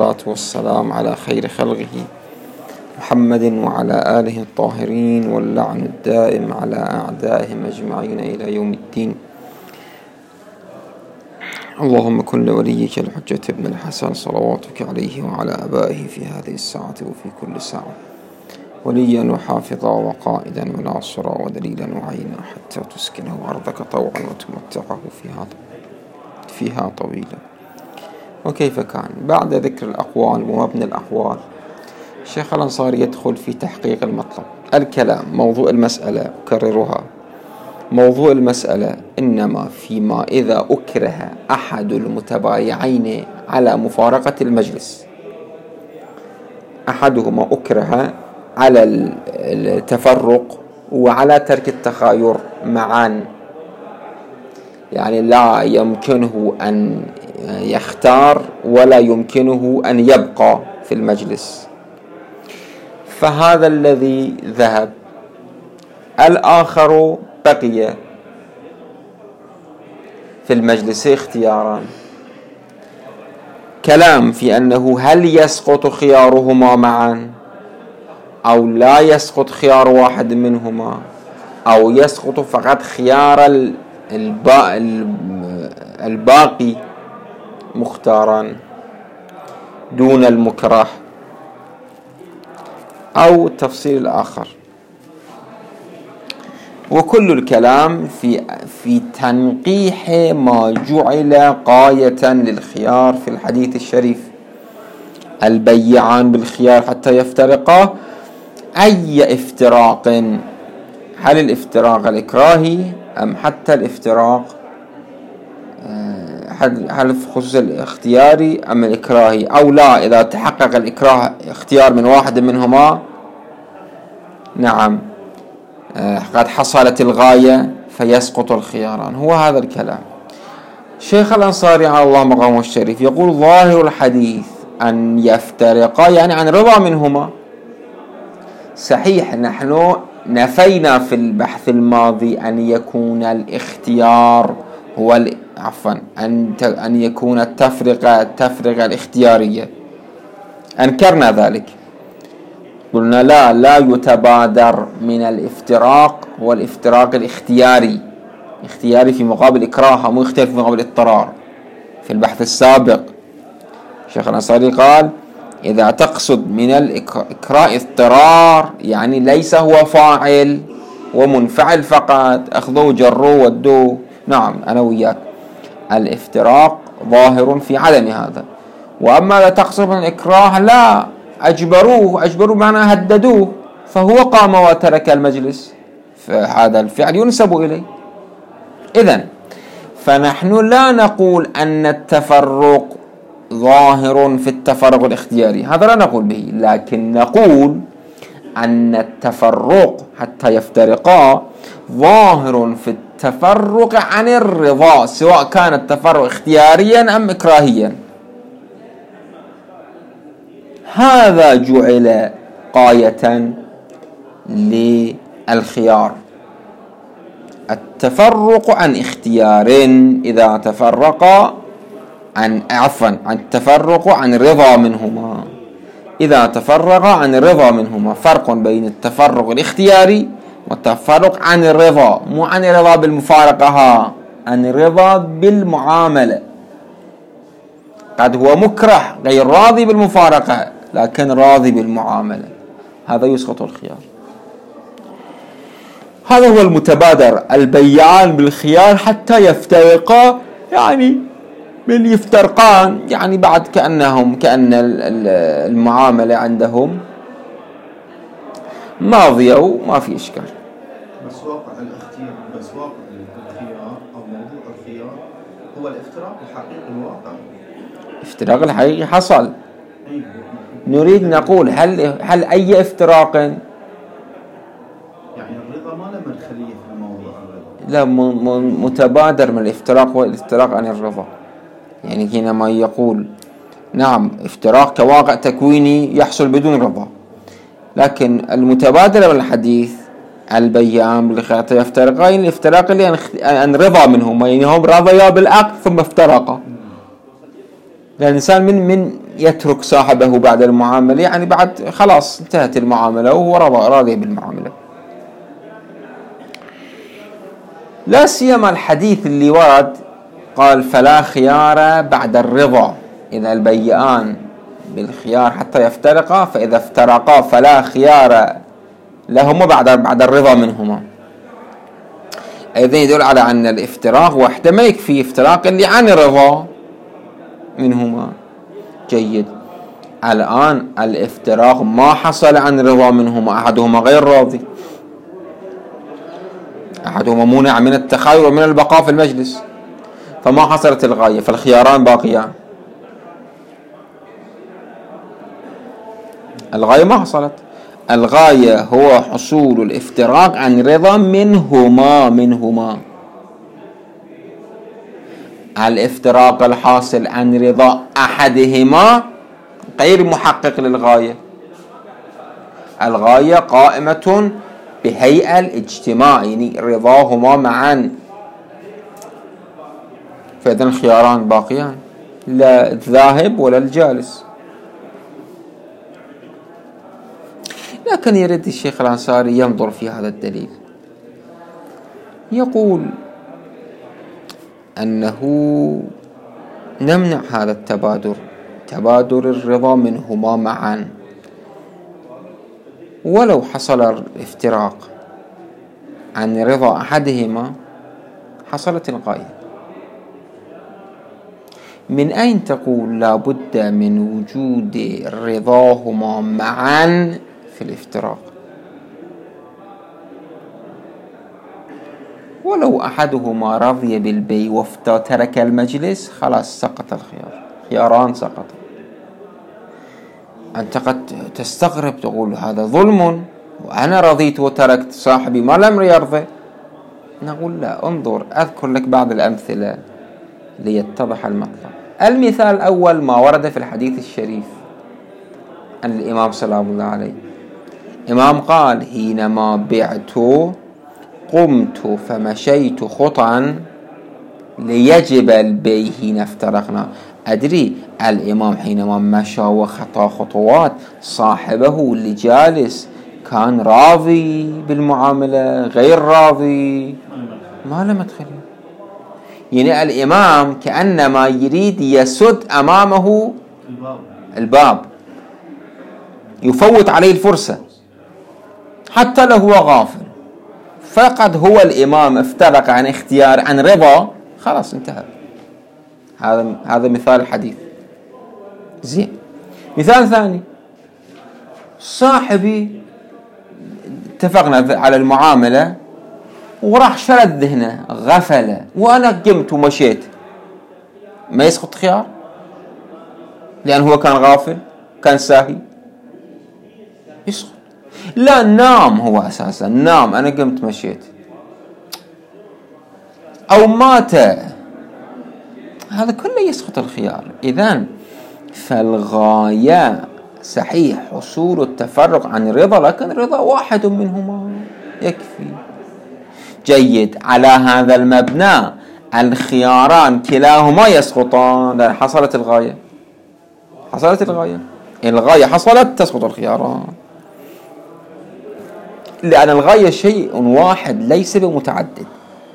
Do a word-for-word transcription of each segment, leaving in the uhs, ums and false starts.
والصلاة والسلام على خير خلقه محمد وعلى آله الطاهرين، واللعن الدائم على أعدائهم أجمعين إلى يوم الدين. اللهم كن لوليك الحجة ابن الحسن صلواتك عليه وعلى آبائه في هذه الساعة وفي كل ساعة وليا وحافظا وقائدا وناصرا ودليلا وعينا، حتى تسكنه أرضك طوعا وتمتعه فيها فيها طويلا. وكيف كان؟ بعد ذكر الأقوال ومبنى الأقوال، الشيخ الأنصاري يدخل في تحقيق المطلب. الكلام موضوع المسألة، أكررها، موضوع المسألة إنما فيما إذا أكره أحد المتبايعين على مفارقة المجلس، أحدهما أكره على التفرق وعلى ترك التخاير معا، يعني لا يمكنه أن يختار ولا يمكنه أن يبقى في المجلس، فهذا الذي ذهب. الآخر بقي في المجلس اختيارا. كلام في أنه هل يسقط خيارهما معا أو لا يسقط خيار واحد منهما، أو يسقط فقط خيار الباقي مختارا دون المكره، أو التفصيل الآخر. وكل الكلام في في تنقيح ما جعل قاية للخيار في الحديث الشريف: البيعان بالخيار حتى يفترقا. أي افتراق؟ هل الافتراق الإكراهي أم حتى الافتراق هل في خصوص الاختياري أم الإكراهي، أو لا إذا تحقق الإكراه اختيار من واحد منهما نعم قد حصلت الغاية فيسقط الخياران. هو هذا الكلام. شيخ الأنصاري على الله مقامه الشريف يقول: ظاهر الحديث أن يفترقا، يعني عن رضا منهما. صحيح نحن نفينا في البحث الماضي أن يكون الاختيار هو عفوا أن أن يكون التفرقة التفرقة الاختيارية، أنكرنا ذلك. قلنا لا لا يتبادر من الافتراق هو الافتراق الاختياري، اختياري في مقابل إكراه، مو اختياري في مقابل اضطرار. في البحث السابق شيخ الأنصاري قال: إذا تقصد من الإكراه اضطرار يعني ليس هو فاعل ومنفعل فقط، أخذوا جروا ودوا. نعم أنا وياك، الافتراق ظاهر في عدم هذا. وأما إذا تقصد من الإكراه لا، أجبروه، أجبروه معنى هددوه، فهو قام وترك المجلس، فهذا الفعل ينسب إليه. إذن فنحن لا نقول أن التفرق ظاهر في التفرق الاختياري، هذا لا نقول به، لكن نقول أن التفرق حتى يفترقا ظاهر في التفرق عن الرضا، سواء كان التفرق اختياريا أم إكراهيا. هذا جعل قاية للخيار، التفرق عن اختيار إذا تفرق عن عفوا عن التفرق عن الرضا منهما، إذا تفرق عن الرضا منهما. فرق بين التفرق الاختياري والتفرق عن الرضا، مو عن الرضا بالمفارقة، عن الرضا بالمعاملة. قد هو مكره غير راضي بالمفارقة لكن راضي بالمعاملة، هذا يسقط الخيار. هذا هو المتبادر: البيعان بالخيار حتى يفترقا، يعني من يفترقان يعني بعد كأنهم كأن المعاملة عندهم ماضية وما في إشكال. بس واقع الاختيار بس واقع الخيار أو موضوع الخيار هو الافتراق الحقيقي الواقع. افتراق الحقيقي حصل. نريد نقول هل هل أي افتراق؟ يعني الرضا ما له مدخلية في الموضوع. لا، متبادر من الافتراق هو الافتراق عن الرضا. يعني حينما يقول نعم افتراق كواقع تكويني يحصل بدون رضا، لكن المتبادر من الحديث البيعان بالخيار يفترقان، الافتراق اللي عن رضا منهم، يعني هم رضيا بالعقد ثم افترقا. الإنسان من من يترك صاحبه بعد المعاملة، يعني بعد خلاص انتهت المعاملة وهو راضي بالمعاملة. لا سيما الحديث اللي ورد قال فلا خيار بعد الرضا، إذا البيعان بالخيار حتى يفترقا، فإذا افترقا فلا خيار لهما بعد بعد الرضا منهما. أيضا يدل على أن الافتراق وحده ما يكفي، افتراق اللي عن رضا منهما. جيد. الآن الافتراق ما حصل عن رضا منهما، أحدهما غير راضي، أحدهما منع من التخير ومن البقاء في المجلس، فما حصلت الغاية، فالخياران باقيان. الغاية ما حصلت، الغاية هو حصول الافتراق عن رضا منهما منهما الافتراق الحاصل عن رضا أحدهما غير محقق للغاية. الغاية قائمة بهيئة الاجتماع، يعني رضاهما معا، فإذن الخياران باقيان، لا الذاهب ولا الجالس. لكن يريد الشيخ الأنصاري ينظر في هذا الدليل، يقول أنه نمنع هذا التبادر، تبادر الرضا منهما معا، ولو حصل الافتراق عن رضا أحدهما حصلت الغاية. من أين تقول لا بد من وجود رضاهما معا في الافتراق؟ ولو أحدهما رضي بالبيع وترك المجلس خلاص سقط الخيار، خياران سقط. أنت قد تستغرب تقول هذا ظلم، وأنا رضيت وتركت، صاحبي ما لم يرضي. نقول لا، انظر أذكر لك بعض الأمثلة ليتضح المطلب. المثال الأول ما ورد في الحديث الشريف عن الإمام سلام الله عليه، إمام قال حينما بعت قمت فمشيت خطا ليجب البيع حين افترقنا. أدري الإمام حينما مشى وخطى خطوات صاحبه اللي جالس كان راضي بالمعاملة غير راضي، ما له مدخل. يعني الإمام كأنما يريد يسد أمامه الباب، يفوت عليه الفرصة حتى لو هو غافل. فقد هو الإمام افترق عن اختيار عن رضا، خلاص انتهى. هذا هذا مثال الحديث. زين. مثال ثاني، صاحبي اتفقنا على المعاملة وراح شرد ذهنه غفل، وأنا قمت ومشيت، ما يسقط خيار لأنه هو كان غافل كان ساهي؟ يسقط. لا، نام هو أساسا، نام، أنا قمت مشيت، أو مات، هذا كله يسقط الخيار. إذن فالغاية صحيح حصول التفرق عن رضا، لكن رضا واحد منهما يكفي. جيد. على هذا المبنى الخياران كلاهما يسقطان، لأن حصلت الغاية، حصلت الغاية، الغاية حصلت تسقط الخياران، لأن الغاية شيء واحد ليس بمتعدد.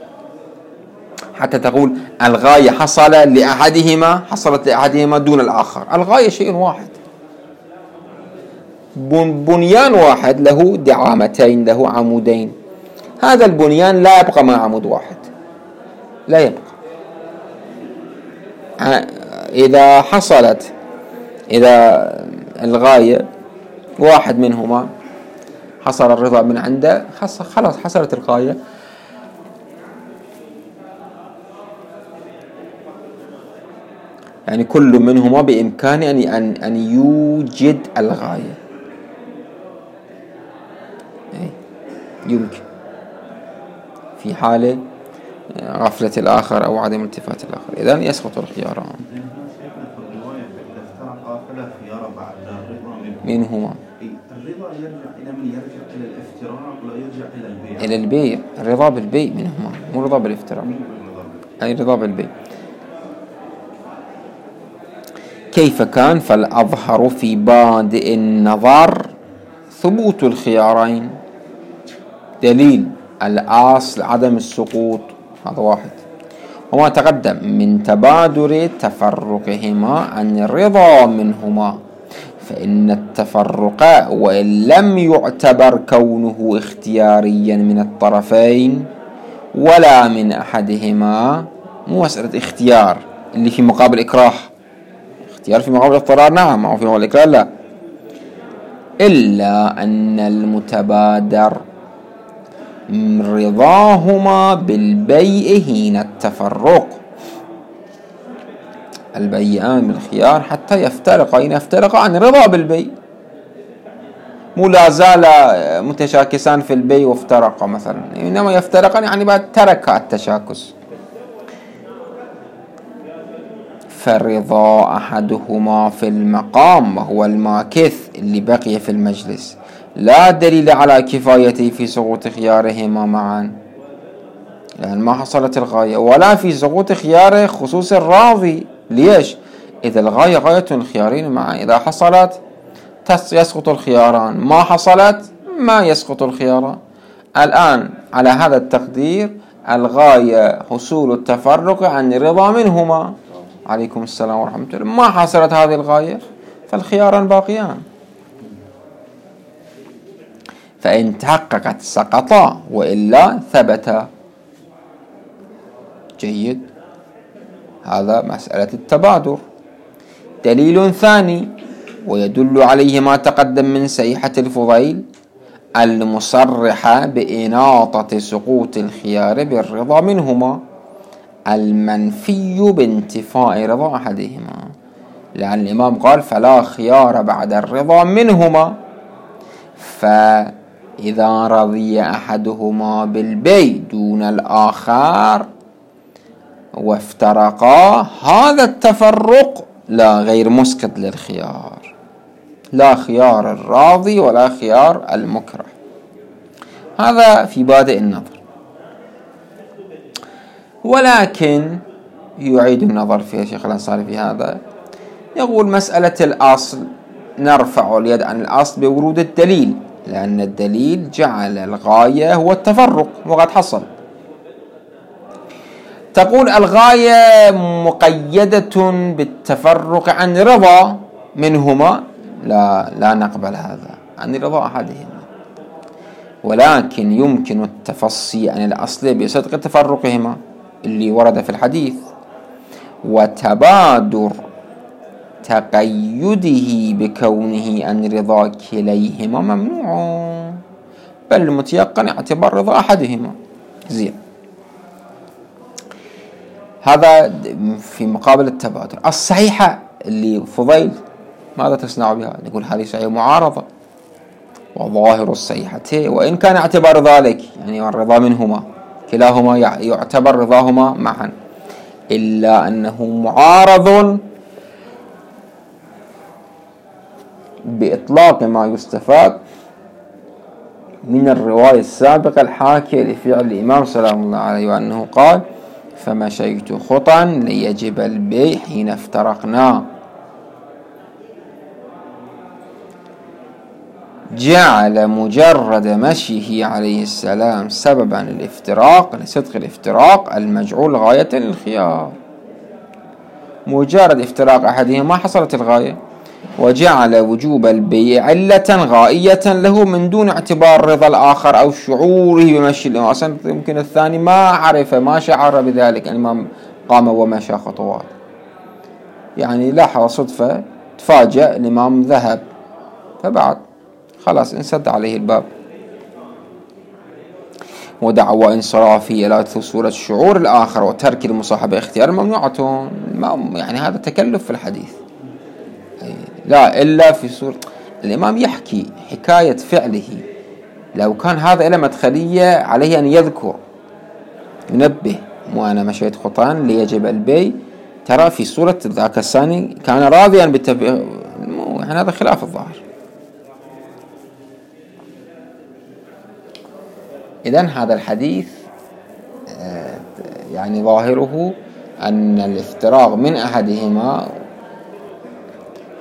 حتى تقول الغاية حصل لأحدهما، حصلت لأحدهما دون الآخر، الغاية شيء واحد، بنيان واحد له دعامتين، له عمودين، هذا البنيان لا يبقى مع عمود واحد، لا يبقى. إذا حصلت، إذا الغاية واحد منهما حصل الرضا من عنده، خلاص حصلت الغاية. يعني كل منهما بإمكانه أن أن يوجد الغاية، يمكن في حالة غفلة الآخر أو عدم التفات الآخر، إذن يسقط الخياران منهما. الرضا يرجع إلى من؟ يرجع إلى الافتراق ولا يرجع إلى البيع؟ إلى البيع. الرضا بالبيع منهما، مو رضا بالافتراق، أي رضا بالبيع. كيف كان؟ فالأظهر في بادئ النظر ثبوت الخيارين. دليل الأصل عدم السقوط، هذا واحد. وما تقدم من تبادر تفرقهما عن الرضا منهما، فإن التفرق وإن لم يعتبر كونه اختياريا من الطرفين ولا من أحدهما، مو مسألة اختيار اللي في مقابل إكراه، اختيار في مقابل اضطرار نعم، أو في مقابل إكراه لا، إلا أن المتبادر رضاهما بالبيع حين التفرق، البيعان بالخيار حتى يفترقا، إن يفترقا عن رضا بالبيع، مو لا زال متشاكسان في البيع وافترقا مثلا، إنما يفترقا يعني بعد ترك التشاكس. فرضا أحدهما في المقام وهو الماكث اللي بقي في المجلس لا دليل على كفايته في سقوط خيارهما معا، لأن ما حصلت الغاية، ولا في سقوط خياره خصوص الراضي. ليش؟ إذا الغاية غاية الخيارين معا، إذا حصلت يسقط الخياران، ما حصلت ما يسقط الخياران. الآن على هذا التقدير الغاية حصول التفرق عن الرضا منهما، عليكم السلام ورحمة الله، ما حصلت هذه الغاية فالخياران باقيان، فإن تحققت سقطا وإلا ثبتا. جيد، هذا مسألة التبادر. دليل ثاني ويدل عليه ما تقدم من صيحة الفضيل المصرحة بإناطة سقوط الخيار بالرضا منهما، المنفي بانتفاء رضا أحدهما، لأن الإمام قال فلا خيار بعد الرضا منهما، فإذا رضي أحدهما بالبيع دون الآخر وافترقا هذا التفرق لا غير مسقط للخيار، لا خيار الراضي ولا خيار المكره. هذا في بادئ النظر. ولكن يعيد النظر فيها شيخ الأنصاري في هذا، يقول مسألة الأصل نرفع اليد عن الأصل بورود الدليل، لأن الدليل جعل الغاية هو التفرق وقد حصل. تقول الغاية مقيدة بالتفرق عن رضا منهما، لا لا نقبل هذا، عن رضا أحدهما، ولكن يمكن التفصي عن الأصل بصدق تفرقهما اللي ورد في الحديث، وتبادر تقيده بكونه عن رضا كليهما ممنوع، بل المتيقن اعتبار رضا أحدهما. زين، هذا في مقابل التبادر. الصحيحة اللي فضيل ماذا تصنع بها؟ نقول هذه صحيحة معارضة، وظاهر الصحيحتين وإن كان اعتبار ذلك يعني الرضا منهما كلاهما يعتبر رضاهما معا، إلا أنه معارض بإطلاق ما يستفاد من الرواية السابقة الحاكية لفعل الإمام سلام الله عليه، وأنه قال فمشيت خطا ليجب البيع حين افترقنا، جعل مجرد مشيه عليه السلام سببا للافتراق لصدق الافتراق المجعول غاية للخيار. مجرد افتراق أحدهما ما حصلت الغاية، وجعل وجوب البيع علة غائية له من دون اعتبار رضا الآخر أو شعوره بمشي الإمام. أصلا يمكن الثاني ما عرف ما شعر بذلك، الإمام قام ومشى خطوات، يعني لاحظ صدفة تفاجأ الإمام ذهب، فبعد خلاص انسد عليه الباب. ودعوى انصرافه إلى صورة شعور الآخر وترك المصاحبة اختيار ممنوعة، يعني هذا تكلف في الحديث، لا إلا في صورة الإمام يحكي حكاية فعله. لو كان هذا إلى مدخلية عليه أن يذكر ينبه، مو أنا مشيت خطان ليجب البيع، ترى في صورة ذاك الثاني كان راضيا بالتبع، يعني هذا خلاف الظاهر. إذن هذا الحديث يعني ظاهره أن الافتراق من أحدهما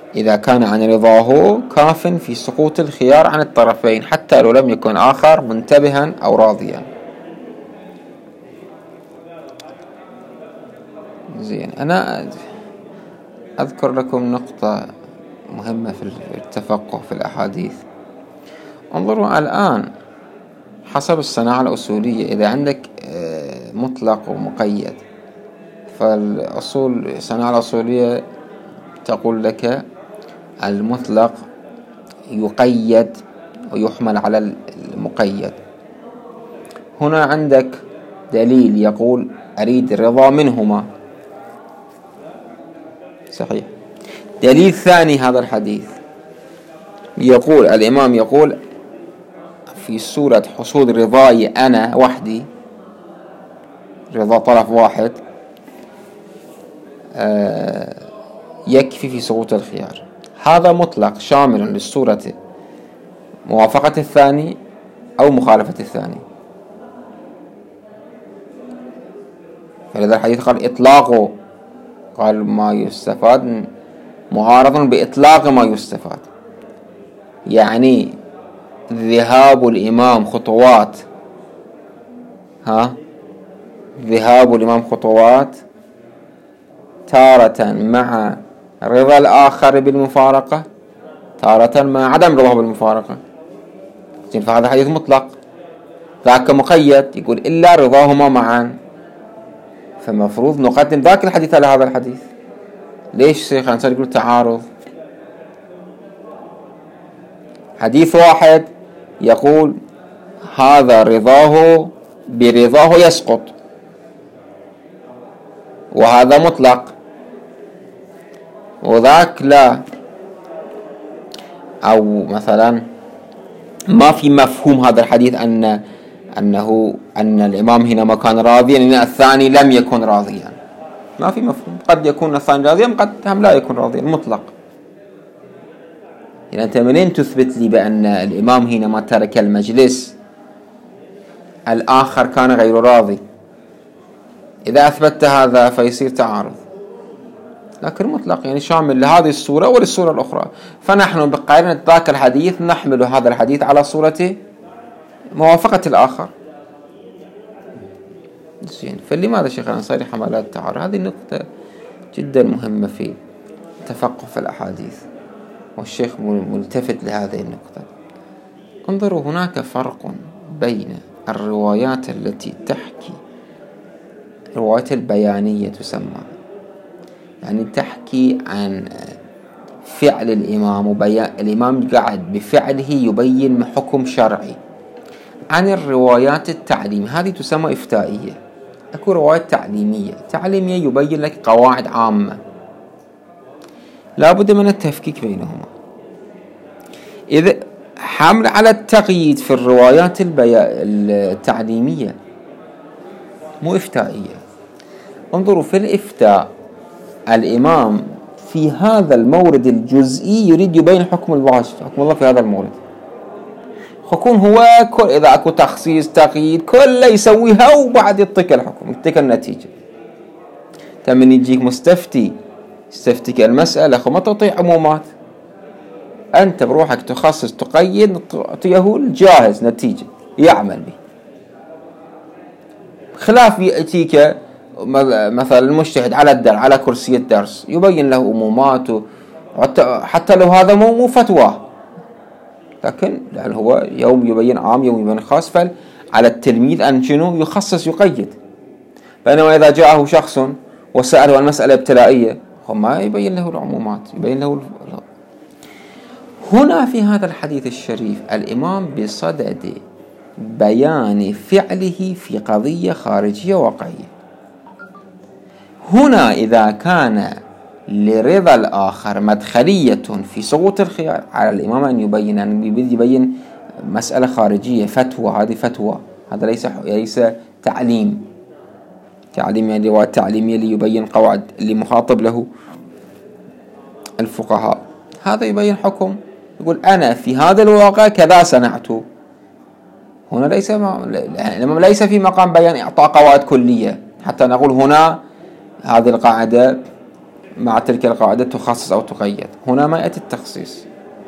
إذا كان عن رضاه كاف في سقوط الخيار عن الطرفين حتى لو لم يكن آخر منتبها أو راضيا. زين، أنا أذكر لكم نقطة مهمة في التفقه في الأحاديث. انظروا الآن حسب الصناعة الأصولية، إذا عندك مطلق ومقيد، فالأصول الصناعة الأصولية تقول لك المطلق يقيد ويحمل على المقيد. هنا عندك دليل يقول أريد الرضا منهما، صحيح. دليل ثاني هذا الحديث يقول الإمام يقول في سورة حصول رضاي أنا وحدي، رضا طرف واحد يكفي في سقوط الخيار. هذا مطلق شامل للسورة موافقة الثاني أو مخالفة الثاني. فلذا الحديث قال إطلاقه، قال ما يستفاد معارض بإطلاق ما يستفاد، يعني ذهاب الإمام خطوات ها ذهاب الإمام خطوات تارة مع رضا الآخر بالمفارقة، تارة مع عدم رضاه بالمفارقة. فهذا حديث مطلق. ذاك مقيد يقول إلا رضاهما معا، فمفروض نقدم ذاك الحديث على هذا الحديث. ليش شيخ الأنصاري يقول تعارض؟ حديث واحد يقول هذا رضاه برضاه يسقط، وهذا مطلق، وذاك لا. أو مثلا ما في مفهوم هذا الحديث أن أنه أن الإمام هنا ما كان راضيا لأن الثاني لم يكن راضيا، ما في مفهوم. قد يكون الثاني راضيا، قد هم لا يكون راضيا، مطلق. يعني أنت منين تثبت لي بأن الإمام هنا ما ترك المجلس الآخر كان غير راضي؟ إذا أثبتت هذا فيصير تعارض. لكن مطلق يعني شامل لهذه الصورة وللصورة الأخرى. فنحن بقارنة ذاك الحديث نحمل هذا الحديث على صورة موافقة الآخر. زين، فلماذا شيخ الأنصاري حملات التعارض؟ هذه النقطة جدا مهمة في تفقه في الأحاديث، والشيخ ملتفت لهذه النقطة. انظروا، هناك فرق بين الروايات التي تحكي، الروايات البيانية تسمى، يعني تحكي عن فعل الإمام وبيان الإمام قاعد بفعله يبين حكم شرعي، عن الروايات التعليمية هذه تسمى إفتائية. أكو روايات تعليمية تعليمية يبين لك قواعد عامة، لا بد من التفكيك بينهما. إذا حمل على التقييد في الروايات التعليمية مو إفتائية. انظروا في الإفتاء الإمام في هذا المورد الجزئي يريد يبين حكم الواجب، حكم الله في هذا المورد. خكون هو كل إذا أكو تخصيص تقييد كله يسويها وبعد يعطيك الحكم، يعطيك النتيجة. تمن يجيك مستفتي يستفتيك المسألة، خو ما تعطيه عمومات، أنت بروحك تخصص تقيد تعطيه الجاهز نتيجة يعمل به. خلاف يأتيك مثلا المجتهد على الدر على كرسي الدرس يبين له عموماته، حتى لو هذا مو فتوى، لكن لأن هو يوم يبين عام يوم يبين خاص، فعلى التلميذ أن شنو يخصص يقيد. بينما إذا جاءه شخص وسأله عن مسألة ابتلائية هو ما يبين له العمومات، يبين له. هنا في هذا الحديث الشريف الإمام بصدد بيان فعله في قضية خارجية واقعية. هنا إذا كان لرضا الآخر مدخلية في سقوط الخيار، على الإمام أن يبين أن يبين مسألة خارجية، فتوى، هذه فتوى، هذا ليس ليس تعليم. تعليم يعني رواية تعليمية ليبين قواعد اللي مخاطب له الفقهاء. هذا يبين حكم، يقول أنا في هذا الواقع كذا صنعت. هنا ليس ما ليس في مقام بيان إعطاء قواعد كلية حتى نقول هنا هذه القاعدة مع تلك القاعدة تخصص أو تقيد. هنا ما يأتي التخصيص.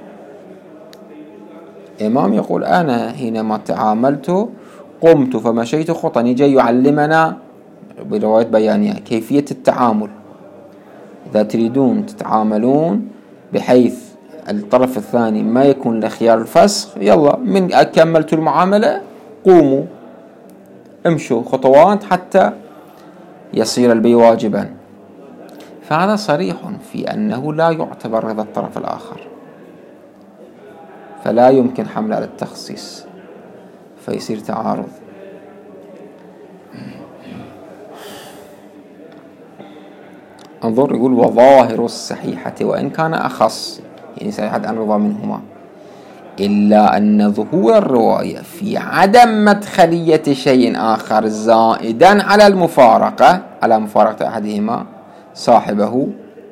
إمام يقول أنا حينما تعاملت قمت فمشيت خطا، يجي يعلمنا برواية بيانية كيفية التعامل. إذا تريدون تتعاملون بحيث الطرف الثاني ما يكون له خيار الفسخ، يلا من أكملت المعاملة قوموا امشوا خطوات حتى يصير البيع واجبا. فهذا صريح في أنه لا يعتبر رضا الطرف الآخر، فلا يمكن حمله على التخصيص، فيصير تعارض. انظر يقول وظاهر الصحيحة وإن كان أخص، يعني صحيحة أن رضا منهما، إلا أن ظهور الرواية في عدم مدخلية شيء آخر زائدا على المفارقة على مفارقة أحدهما صاحبه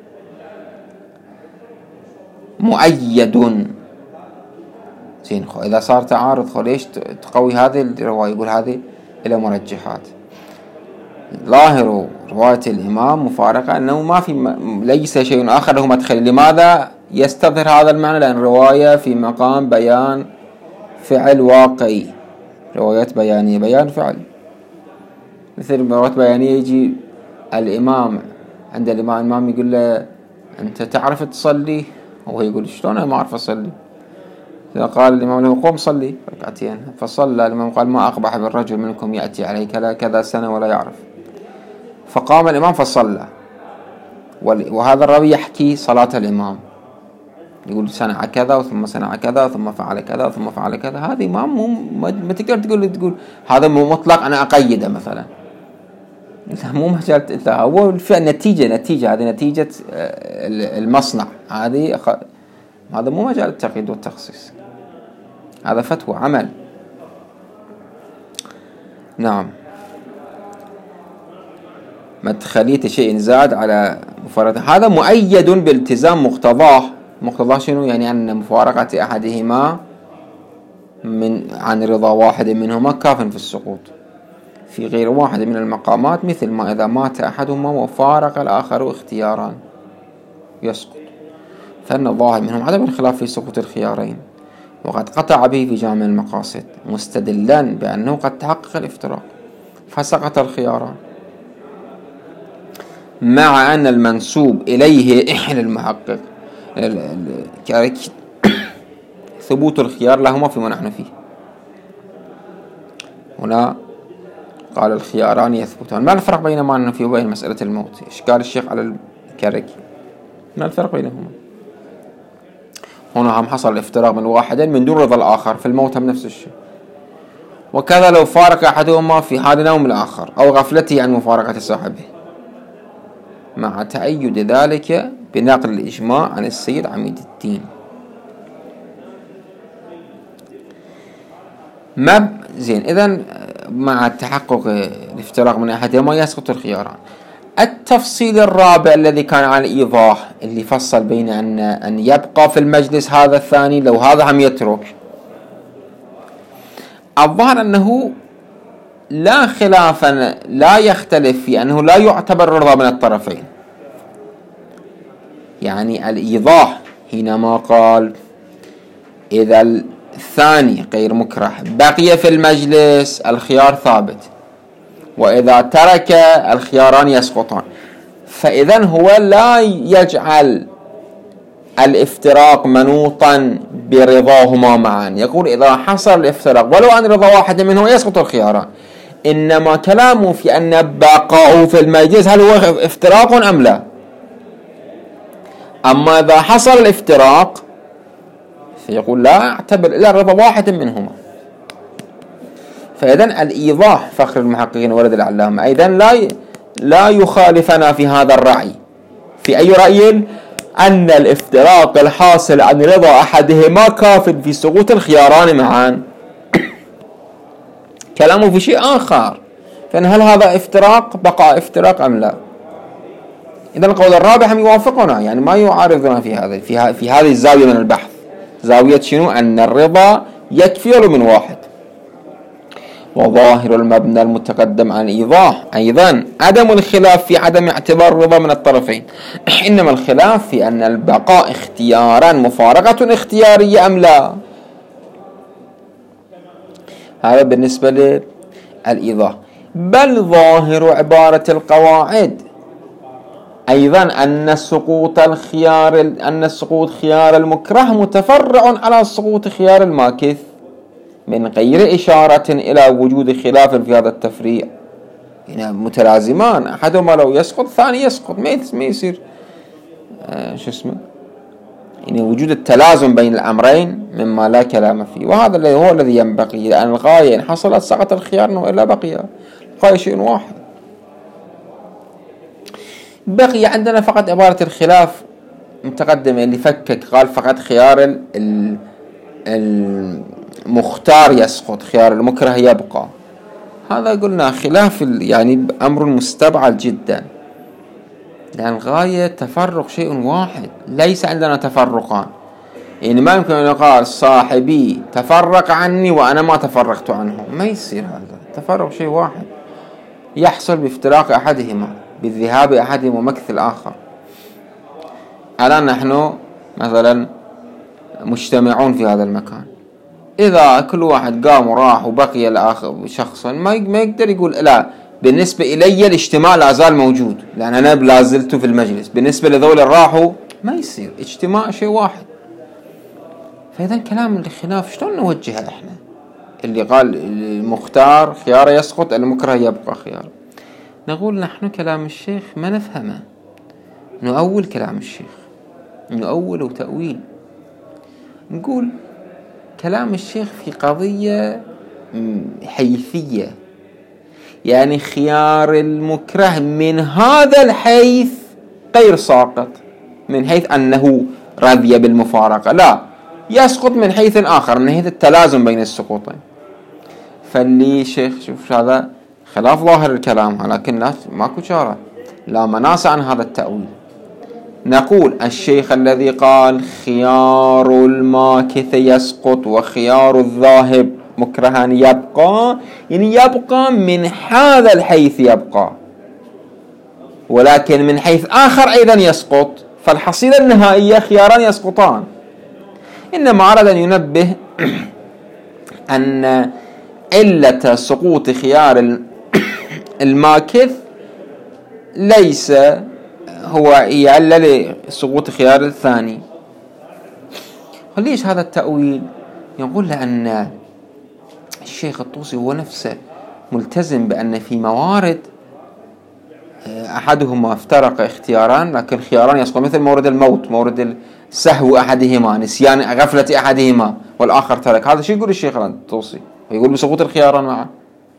مؤيد. زين، إذا صار تعارض خو ليش تقوي هذه الرواية؟ يقول هذه إلى مرجحات. ظاهر رواية الإمام مفارقة أنه ما في م... ليس شيء آخر له مدخل. لماذا يستظهر هذا المعنى؟ لأن رواية في مقام بيان فعل واقعي، روايات بيانية بيان فعل. مثل روايات بيانية يجي الإمام عند الإمام الإمام يقول له أنت تعرف تصلي؟ وهو يقول شلون أنا ما أعرف أصلي؟ قال الإمام له قم صلي ركعتين، فصلى. الإمام قال ما أقبح بالرجل منكم يأتي عليه كذا كذا سنة ولا يعرف. فقام الإمام فصلى. وهذا الراوي يحكي صلاة الإمام، يقول صنع كذا ثم صنع كذا ثم فعل كذا ثم فعل كذا. هذا إمام مو ما تقدر تقول تقول هذا مو مطلق أنا أقيده مثلا، مو مجال. هو نتيجة نتيجة هذه نتيجة المصنع، هذه هذا مو مجال التقييد والتخصيص، هذا فتوى عمل. نعم، مدخلية شيء زاد على مفارقة هذا مؤيد بالتزام مقتضاه. مقتضاه شنو؟ يعني أن مفارقة أحدهما من عن رضا واحد منهما كاف في السقوط في غير واحد من المقامات، مثل ما إذا مات أحدهما وفارق الآخر اختياران يسقط، فإن الظاهر منهم عدم الخلاف في سقوط الخيارين، وقد قطع به في جامع المقاصد مستدلا بأنه قد تحقق الافتراق فسقط الخياران، مع أن المنسوب إليه إحل المحقق ثبوت الخيار لهما فيما نحن فيه. هنا قال الخياران يثبتان. ما الفرق بين ما نحن فيه وبين مسألة الموت؟ إشكال الشيخ على الكركي، ما الفرق بينهما؟ هنا هم حصل الافتراق من واحدين من دون رضا الآخر، في الموت هم نفس الشيء. وكذا لو فارق أحدهما في حال نوم الآخر أو غفلته عن مفارقة صاحبه، مع تأيد ذلك بنقل الإجماع عن السيد عميد الدين. ما زين، إذن مع تحقق الافتراق من أحدهما يسقط الخياران. التفصيل الرابع الذي كان على الإيضاح اللي فصل بين أن أن يبقى في المجلس هذا الثاني لو هذا هم يترك. الظاهر أنه لا خلافا لا يختلف في أنه لا يعتبر رضا من الطرفين. يعني الإيضاح حينما قال إذا الثاني غير مكره بقي في المجلس الخيار ثابت، وإذا ترك الخياران يسقطان. فإذن هو لا يجعل الافتراق منوطا برضاهما معا، يقول إذا حصل الافتراق ولو عن رضا واحد منهما يسقط الخياران. إنما كلامه في أن بقاؤه في المجلس هل هو افتراق أم لا؟ أما إذا حصل الافتراق فيقول لا أعتبر إلا رضا واحد منهما. فإذن الإيضاح فخر المحققين ورد العلامة أيضا لا لا يخالفنا في هذا الرأي. في أي رأي؟ أن الافتراق الحاصل عن رضا أحدهما كاف في سقوط الخياران معا. كلامه في شيء آخر، فإن هل هذا افتراق بقى افتراق أم لا؟ إذن القول الرابع هم يوافقنا، يعني ما يعارضنا في هذا في, في هذه الزاوية من البحث. زاوية شنو؟ أن الرضا يكفي له من واحد. وظاهر المبنى المتقدم عن إيضاح أيضا عدم الخلاف في عدم اعتبار الرضا من الطرفين، إنما الخلاف في أن البقاء اختيارا مفارقة اختيارية أم لا. هذا بالنسبة للإيضاح. بل ظاهر عبارة القواعد أيضا أن سقوط الخيار أن سقوط خيار المكره متفرع على سقوط خيار الماكث من غير إشارة إلى وجود خلاف في هذا التفريع. يعني متلازمان، أحدهما لو يسقط الثاني يسقط، ما يصير آه شو اسمه يعني وجود التلازم بين الأمرين مما لا كلام فيه، وهذا الذي هو الذي ينبغي، لأن الغاية إن حصلت سقط الخيار وإلا بقي الغاية شيء واحد. بقي عندنا فقط عبارة الخلاف متقدمة اللي فكك، قال فقط خيار المختار يسقط، خيار المكره يبقى. هذا قلنا خلاف يعني أمر مستبعد جدا، لأن الغاية تفرق شيء واحد، ليس عندنا تفرقان. يعني ما يمكن أن يقال صاحبي تفرق عني وأنا ما تفرقت عنه، ما يصير. هذا تفرق شيء واحد يحصل بافتراق أحدهما، بالذهاب أحدهما ومكث الآخر. الآن نحن مثلا مجتمعون في هذا المكان، إذا كل واحد قام وراح وبقي الآخر شخصا ما يقدر يقول لا بالنسبة إلي الاجتماع لا زال موجود لأن أنا لازلت في المجلس، بالنسبة لذول راحوا ما يصير، اجتماع شيء واحد. فإذا كلام الخلاف شلون نوجهه إحنا؟ اللي قال المختار خيار يسقط، المكره يبقى خيار. نقول نحن كلام الشيخ ما نفهمه، نؤول كلام الشيخ، نؤول تأويل. نقول كلام الشيخ في قضية حيثية، يعني خيار المكره من هذا الحيث غير ساقط من حيث أنه رضي بالمفارقة، لا، يسقط من حيث آخر من حيث التلازم بين السقوطين. فاللي شيخ شوف هذا خلاف ظاهر الكلام، لكن لا ماكو شارة، لا مناص عن هذا التأويل. نقول الشيخ الذي قال خيار الماكث يسقط وخيار الذاهب مكرها يبقى، يعني يبقى من هذا الحيث يبقى، ولكن من حيث آخر أيضا يسقط، فالحصيلة النهائية خياران يسقطان. إنما أراد أن ينبه أن علة سقوط خيار الماكث ليس هو يعلل لسقوط خيار الثاني. ليش هذا التأويل؟ يقول لأن الشيخ الطوسي هو نفسه ملتزم بأن في موارد أحدهما افترق اختياران لكن خياران يسقط، مثل مورد الموت، مورد السهو أحدهما، نسيان غفلة أحدهما والآخر ترك. هذا شيء يقول الشيخ الطوسي، يقول بسقوط الخياران معه.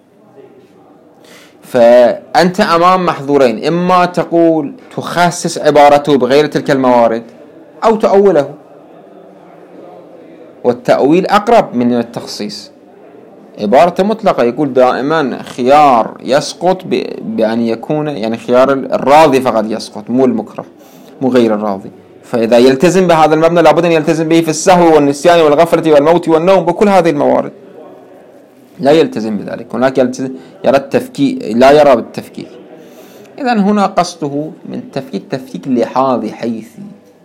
فأنت أمام محظورين، إما تقول تخصص عبارته بغير تلك الموارد أو تأوله، والتأويل أقرب من التخصيص. عبارة مطلقة يقول دائما خيار يسقط بأن يكون يعني خيار الراضي فقط يسقط، مو المكره، مو غير الراضي. فإذا يلتزم بهذا المبنى لابد أن يلتزم به في السهو والنسيان والغفلة والموت والنوم، بكل هذه الموارد. لا يلتزم بذلك، هناك يلتزم يرى التفكيك، لا يرى بالتفكيك. إذن هنا قصده من تفكيك تفكيك لحاظي حيثي.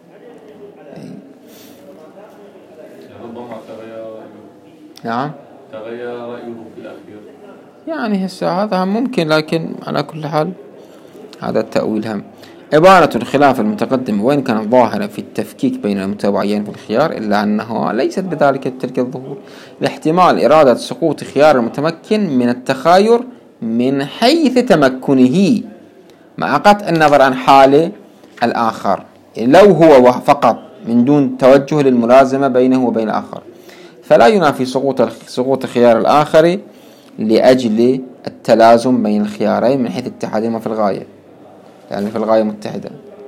نعم تغير رأيه في الأخير، يعني هسه هذا ممكن، لكن على كل حال هذا التأويل هم. عبارة الخلاف المتقدم وإن كانت ظاهرة في التفكيك بين المتابعين في الخيار، إلا أنها ليست بذلك تلك الظهور، لاحتمال إرادة سقوط خيار المتمكن من التخاير من حيث تمكنه مع قطع النظر عن حال الآخر، لو هو فقط من دون توجه للملازمة بينه وبين الآخر، فلا ينافي سقوط سقوط خيار الآخر لأجل التلازم بين الخيارين من حيث اتحادهما في الغاية، يعني في الغاية متحدة،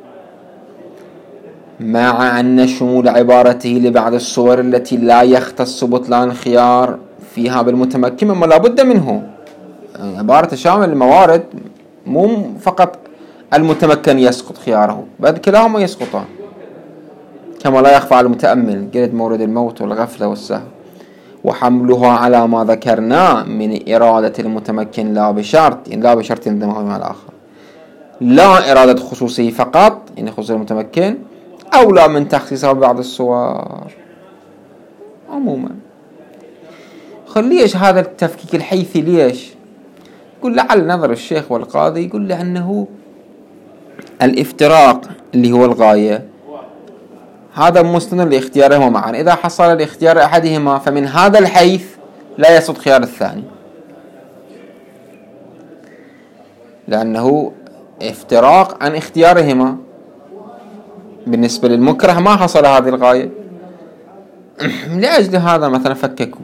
مع أن شمول عبارته لبعض الصور التي لا يختص بطلان خيار فيها بالمتمكن مما لا بد منه. عبارة شامل الموارد، مو فقط المتمكن يسقط خياره، بل كلاهما يسقطان، كما لا يخفى على المتأمل قلت مورد الموت والغفلة والسهو. وحملها على ما ذكرنا من إرادة المتمكن لا بشرط، يعني لا بشرط يندمج مع الآخر، لا إرادة خصوصه فقط يعني خصوص المتمكن، أو لا من تخصيصه ببعض الصور عموما. ليش هذا التفكيك الحيثي؟ ليش؟ يقول لعل نظر الشيخ والقاضي يقول لأنه الافتراق اللي هو الغاية هذا مستند لاختيارهما معا، إذا حصل الاختيار أحدهما فمن هذا الحيث لا يسقط خيار الثاني، لأنه افتراق عن اختيارهما. بالنسبة للمكره ما حصل هذه الغاية، لأجل هذا مثلا فككوا.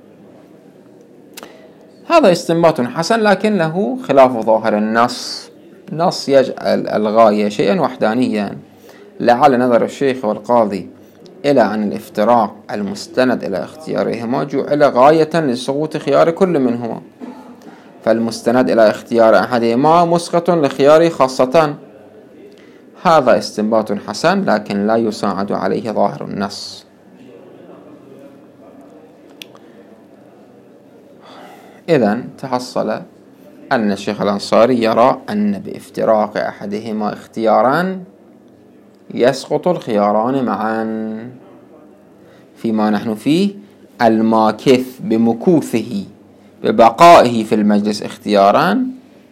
هذا استنباط حسن لكن له خلاف ظاهر النص. النص يجعل الغاية شيئا وحدانيا. لعل نظر الشيخ والقاضي إلى أن الافتراق المستند إلى اختيارهما جعل غاية لسقوط خيار كل منهما، فالمستند إلى اختيار أحدهما مسقط لخيار خاصة. هذا استنباط حسن لكن لا يساعد عليه ظاهر النص. إذن تحصل أن الشيخ الأنصاري يرى أن بافتراق أحدهما اختياران يسقط الخياران معا، فيما نحن فيه الماكث بمكوثه ببقائه في المجلس اختياران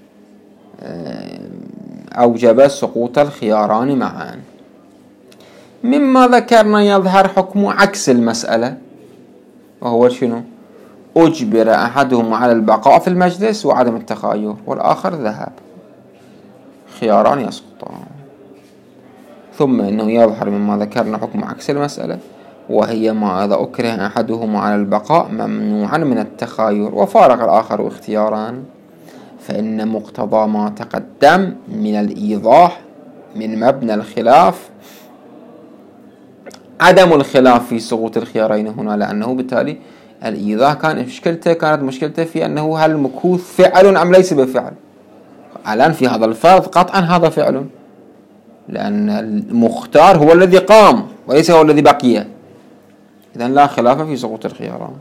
أوجب سقوط الخياران معا. مما ذكرنا يظهر حكم عكس المسألة، وهو شنو؟ أجبر أحدهم على البقاء في المجلس وعدم التخير، والآخر ذهب، خياران يسقطان. ثم إنه يظهر مما ذكرنا حكم عكس المسألة، وهي ما إذا أكره أحدهما على البقاء ممنوعا من التخير وفارق الآخر اختياران، فإن مقتضى ما تقدم من الإيضاح من مبنى الخلاف عدم الخلاف في سقوط الخيارين هنا، لأنه بالتالي الإيضاح كان مشكلته كانت مشكلته في أنه هل المكوث فعل أم ليس بفعل. الآن في هذا الفرض قطعا هذا فعل، لأن المختار هو الذي قام وليس هو الذي بقي، إذن لا خلاف في سقوط الخياران.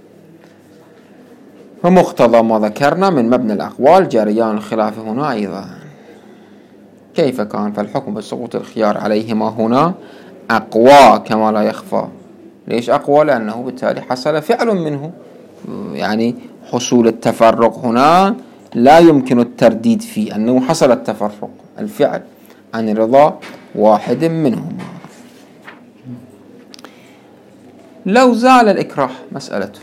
ومقتضى ما ذكرنا من مبنى الأقوال جريان الخلاف هنا أيضا. كيف كان؟ فالحكم بسقوط الخيار عليهما هنا أقوى كما لا يخفى. ليش أقوى؟ لأنه بالتالي حصل فعل منه، يعني حصول التفرق هنا لا يمكن الترديد فيه، أنه حصل التفرق الفعل عن رضا واحد منهما. لو زال الإكراه مسألته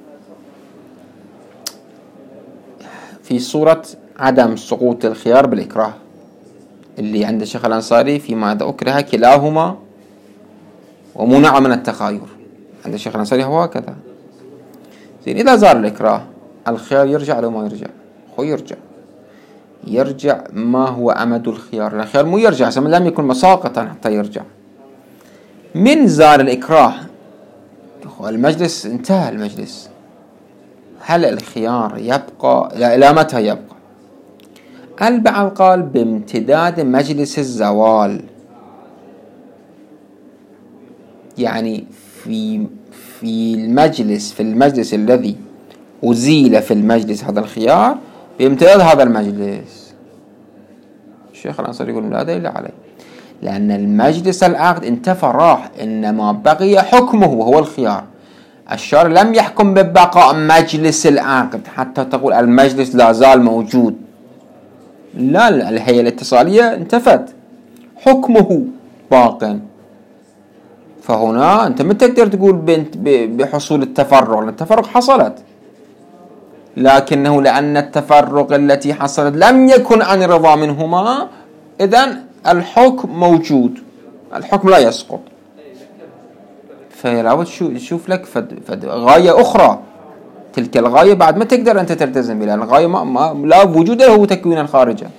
في صورة عدم سقوط الخيار بالإكراه اللي عند الشيخ الأنصاري فيما إذا أكره كلاهما ومنع من التخاير، عند الشيخ الأنصاري هو هكذا. زين، إذا زال الإكراه الخيار يرجع لو ما يرجع؟ هو يرجع يرجع ما هو أمد الخيار؟ الخيار مو يرجع سما لم يكن مساقطا حتى يرجع. من زال الإكراه المجلس انتهى المجلس، هل الخيار يبقى؟ لا، إلى متى يبقى؟ البعض قال بامتداد مجلس الزوال، يعني في في المجلس في المجلس الذي أزيل في المجلس هذا الخيار بامتداد هذا المجلس. الشيخ الأنصاري يقول لا دليل عليه، لأن المجلس العقد انتفى راح، إنما بقي حكمه وهو الخيار. الشارع لم يحكم ببقاء مجلس العقد حتى تقول المجلس لا زال موجود، لا، الهيئة الاتصالية انتفت، حكمه باق. فهنا أنت ما تقدر تقول بحصول التفرق، لأن التفرق حصلت، لكنه لأن التفرق التي حصلت لم يكن عن رضا منهما، إذن الحكم موجود، الحكم لا يسقط. فلا بد تشوف لك فد فد غاية أخرى، تلك الغاية بعد ما تقدر أنت تلتزم بها، الغاية ما, ما لا وجود له تكوينا خارجا.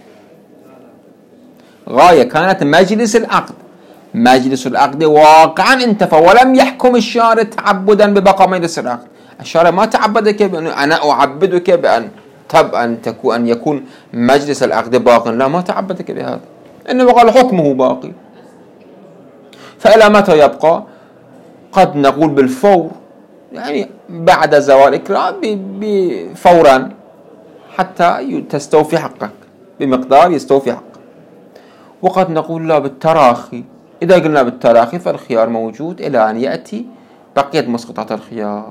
غاية كانت مجلس العقد، مجلس العقد واقعا انتفى ولم يحكم الشارع تعبدا ببقاء مجلس العقد. الشارع ما تعبدك بأن أنا أعبدك بأن تب أن تكون أن يكون مجلس العقد باق، لا، ما تعبدك بهذا، إنما قال حكمه باقي. فإلى متى يبقى؟ قد نقول بالفور، يعني بعد زوال الإكراه فورا حتى تستوفي حقك بمقدار يستوفي حقك. وقد نقول لا بالتراخي. إذا قلنا بالتراخي فالخيار موجود إلى أن يأتي بقية مسقطات الخيار.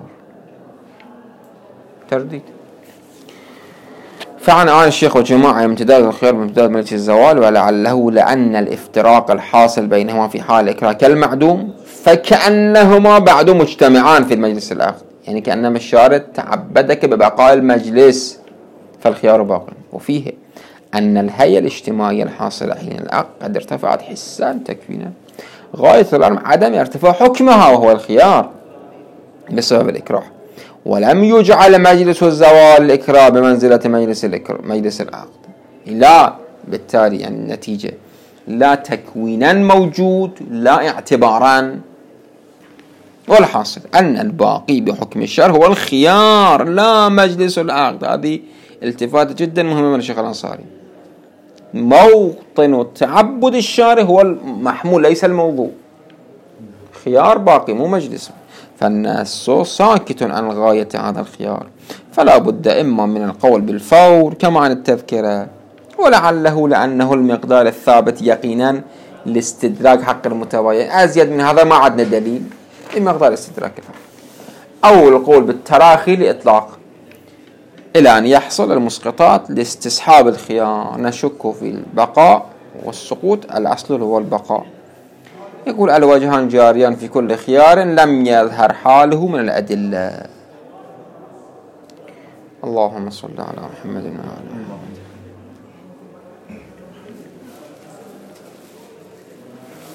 ترديد. فعن آن الشيخ وجماعة امتداد الخيار بامتداد مجلس الزوال، ولعله لأن الافتراق الحاصل بينهما في حال الإكراه كالمعدوم، فكأنهما بعد مجتمعان في المجلس الآخر، يعني كأنما الشارع تعبدك ببقاء المجلس فالخيار باق. وفيه أن الهيئة الاجتماعية الحاصلة حين العقد قد ارتفعت حسا تكوينا، غاية الأمر عدم ارتفاع حكمها وهو الخيار بسبب الإكراه، ولم يجعل مجلس الزوال الإكراه بمنزلة مجلس مجلس العقد. لا، بالتالي يعني النتيجة لا تكوينا موجود لا اعتبارا. والحاصل أن الباقي بحكم الشرع هو الخيار لا مجلس العقد. هذه التفاتة جدا مهمة من الشيخ الأنصاري. موطن تعبد الشارع هو المحمول ليس الموضوع. خيار باقي مو مجلس، فالناس ساكت عن غاية هذا الخيار، فلا بد إما من القول بالفور كما عن التذكرة، ولعله لأنه المقدار الثابت يقينا لاستدراك حق المتباين. أزيد من هذا ما عندنا دليل بمقدار استدراك الحق، أو القول بالتراخي لإطلاق إلى أن يحصل المسقطات لاستصحاب الخيار. نشك في البقاء والسقوط، الأصل هو البقاء. يقول الوجهان جاريان في كل خيار لم يظهر حاله من الأدلة. اللهم صل على محمد وعلى آله.